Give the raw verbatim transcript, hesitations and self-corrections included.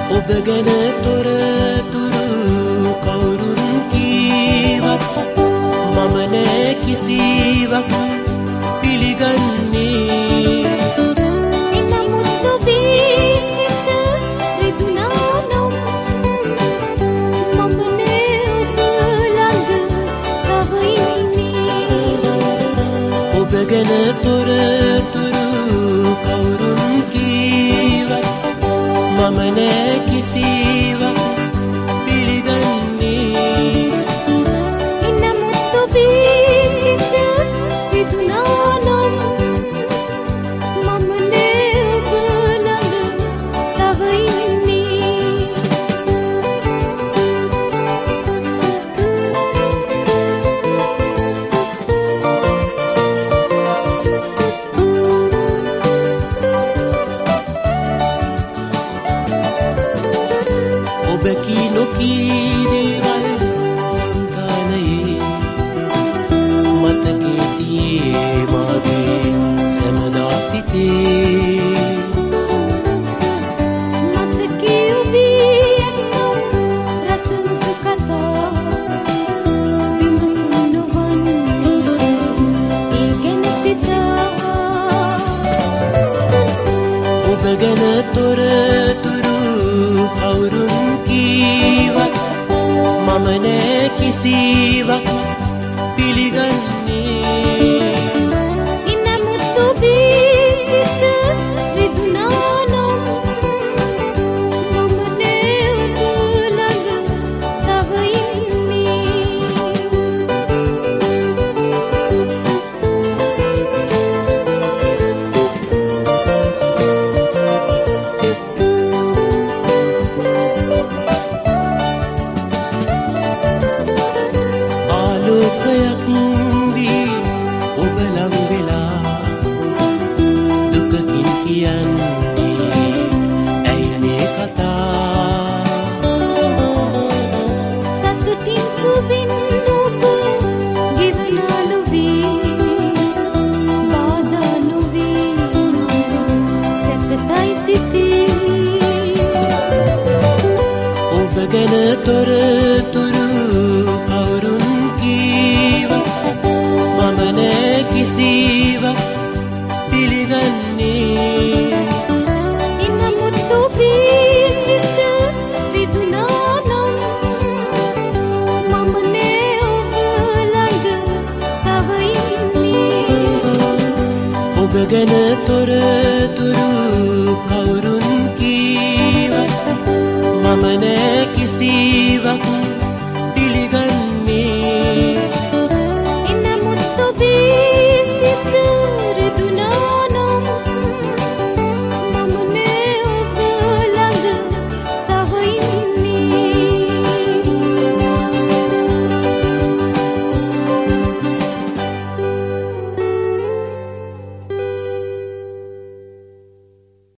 ඔබ ගැන තොරතුරු කවුරුන් කීවත් මම නෑ කිසිවක් පිළිගන්නේ. එනමුත් ඔබේ සිත රිදුනා නම් මම නෑ ඔබ ළඟ තව ඉන්නේ. ඔබ ගැන තොරතුරු කවුරුන් කීවත් මම නෑ කිසිවක් පිළිගන්නේ. එනමුත් ඔබේ සිත රිදුනා නම් මම නෑ ඔබ ළඟ තව ඉන්නේ. ඔබ කී නොකී දේවල් සංකානයේ මතකේ තියේ මාගේ සැමදා සිතේ. මතකේ ඔබේ ඇත්නම් රසමුසු කතා විමසුම් නොවන්නේ ඒ ගැන සිතා. ඔබ ගැන තොරතුරු කවුරුන් කීවත් මම නෑ කිසිවක් පිළිගන්නේ. එනමුත් ඔබේ සිත රිදුනා නම් මම නෑ ඔබ ළඟ තව ඉන්නේ. ආලෝකයක් වී ඔබ ළඟ වෙලා දුකකින් කියන්නේ ඇයි මේ කතා. සතුටින් සුවින් ඔබ ගෙවනා නොවී බාධා නොවී නම් සැපතයි සිතී. ඔබ ගැන තොරතුරු කවුරුන් කීවත් මම නෑ කිසිවක් පිළිගන්නේ. එනමුත් ඔබේ සිත රිදුනා නම් මම නෑ ඔබ ළඟ තව ඉන්නේ. ඔබ ගැන තොරතුරු කවුරුන් කීවත් මම නෑ කිසිවක්